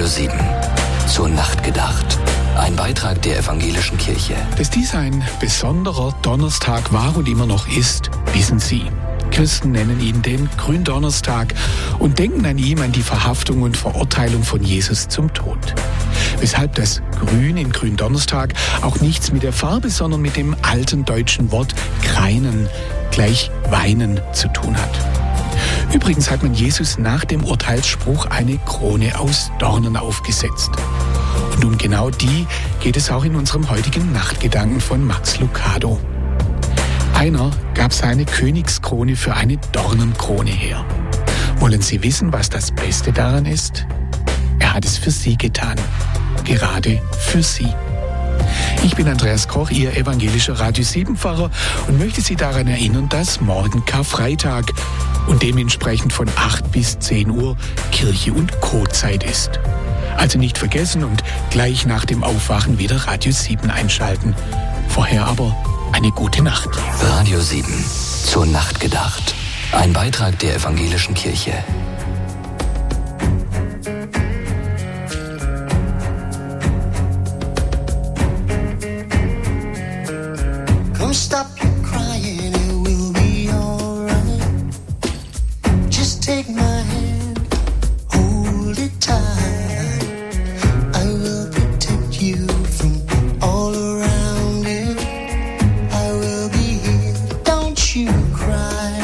Radio 7. Zur Nacht gedacht. Ein Beitrag der Evangelischen Kirche. Dass dies ein besonderer Donnerstag war und immer noch ist, wissen Sie. Christen nennen ihn den Gründonnerstag und denken an ihm an die Verhaftung und Verurteilung von Jesus zum Tod. Weshalb das Grün in Gründonnerstag auch nichts mit der Farbe, sondern mit dem alten deutschen Wort greinen, gleich weinen, zu tun hat. Übrigens hat man Jesus nach dem Urteilsspruch eine Krone aus Dornen aufgesetzt. Und um genau die geht es auch in unserem heutigen Nachtgedanken von Max Lucado. Einer gab seine Königskrone für eine Dornenkrone her. Wollen Sie wissen, was das Beste daran ist? Er hat es für Sie getan. Gerade für Sie. Ich bin Andreas Koch, Ihr evangelischer Radio 7-Pfarrer und möchte Sie daran erinnern, dass morgen Karfreitag und dementsprechend von 8 bis 10 Uhr Kirche- und Co-Zeit ist. Also nicht vergessen und gleich nach dem Aufwachen wieder Radio 7 einschalten. Vorher aber eine gute Nacht. Radio 7. Zur Nacht gedacht. Ein Beitrag der Evangelischen Kirche. Stop your crying, it will be alright. Just take my hand, hold it tight. I will protect you from all around it. I will be here, don't you cry.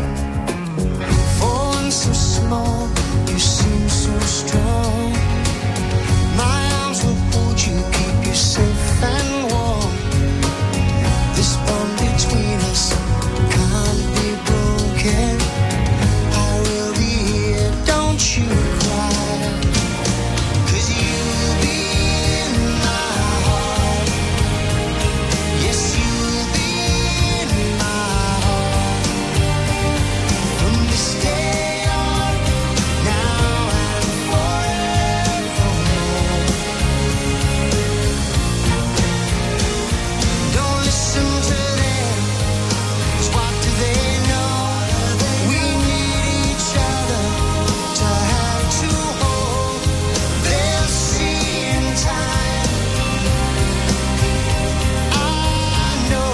For one so small, you seem so strong. My arms will hold you, keep you safe and warm. This bond between us can't be broken. I will be here, don't you cry. 'Cause you will be in my heart. Yes, you will be in my heart. From this day on, now and forevermore. Don't listen to them, 'cause what do they know? We need each other to have to hold. They'll see in time. I know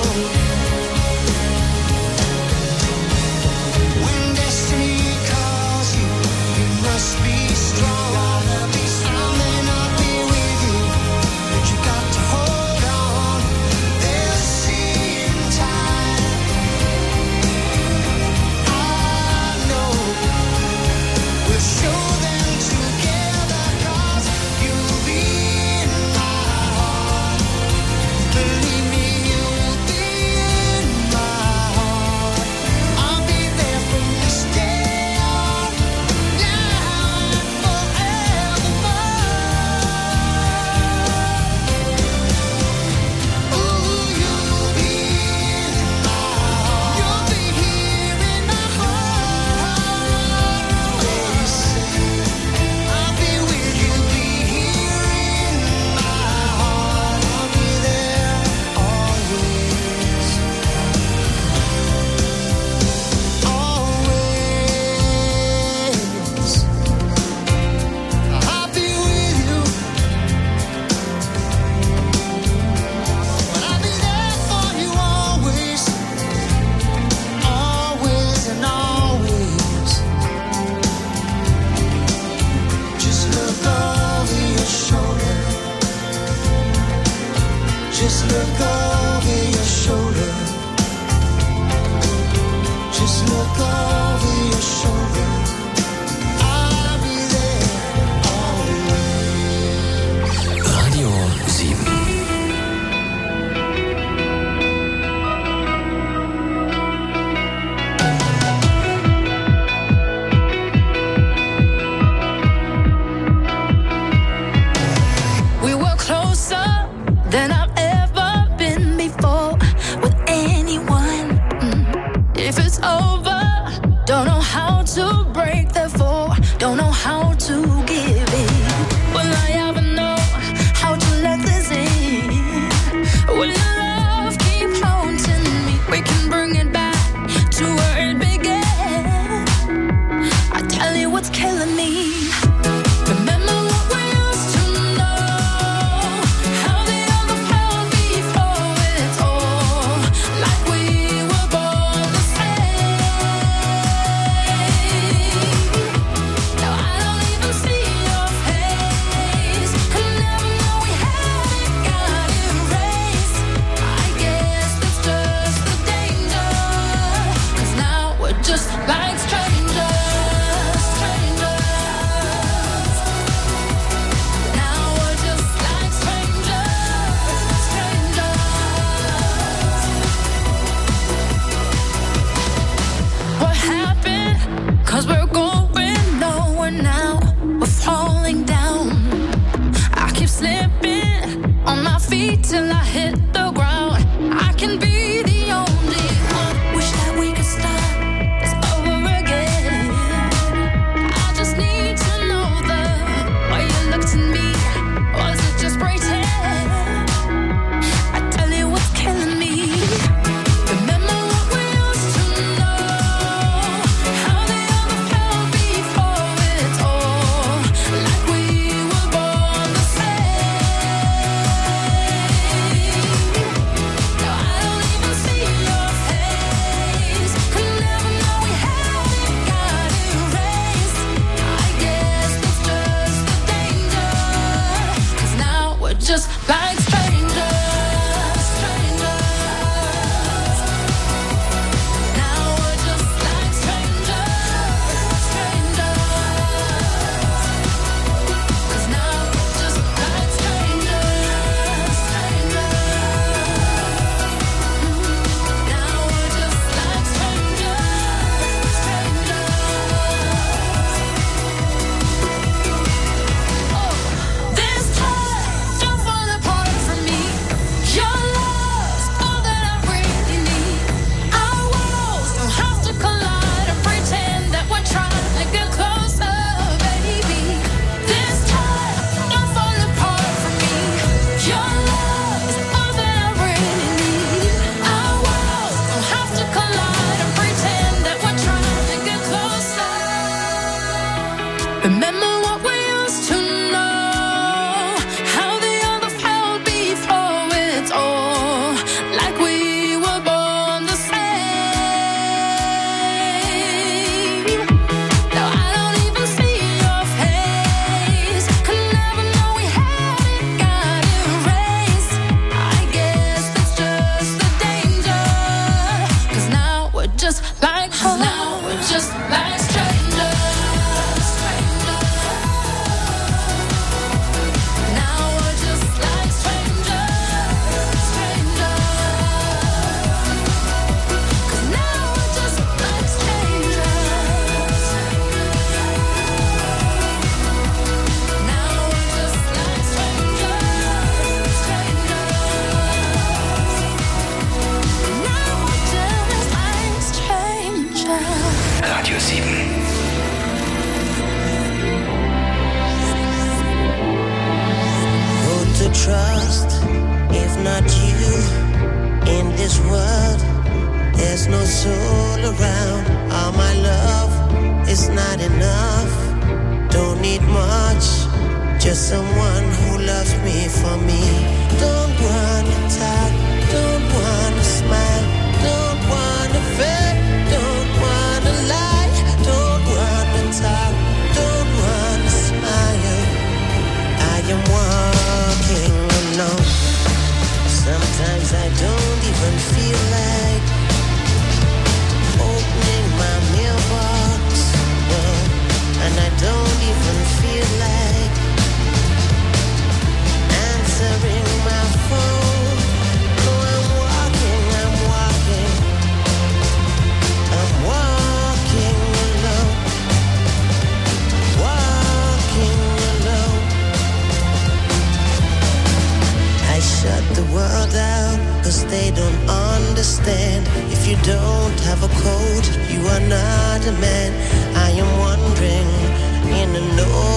when destiny calls you, you must be strong. I may not be with you, but you got to hold on. They'll see in time. I know we'll show them together, 'cause you'll be in my heart. Believe me, you'll be in my heart. I'll be there from this day on, now and forevermore. Ooh, you'll be in my heart. You'll be here in my heart. Always. I'll be with you, be here in my heart. I'll be there always. Always. I'll be with you. But I'll be there for you always. Always and always. Just look over your shoulder. Just look over your shoulder. Just look over your shoulder. I'll be there always. Radio 7. We were closer than I've ever been before with anyone. If it's over, don't know how to break the fall, don't know how to give in. Will I ever know how to let this in? Will your love keep haunting me? We can bring it back to where it began. I tell you what's killing me. Remember what we Remember what we used to know, how the other felt before it's all, like we were born the same. Now I don't even see your face, could never know we had it, got erased. I guess that's just the danger, 'cause now we're just like home. Now we're just like strangers. Now we're just like strangers, strangers. 'Cause now we're just like strangers. Now we're just like strangers, strangers. Now we're just like strangers. Radio 7. Who to trust if not you? In this world, there's no soul around. All my love is not enough. Don't need much, just someone who loves me for me. Don't wanna talk, don't wanna smile, don't wanna fake, don't wanna lie, don't wanna talk, don't wanna smile. I am walking alone. Sometimes I don't even feel like opening my mailbox, no. And I don't even feel like answering my phone. No, I'm walking alone. Walking alone. I shut the world out, 'cause they don't understand. If you don't have a coat, you are not a man.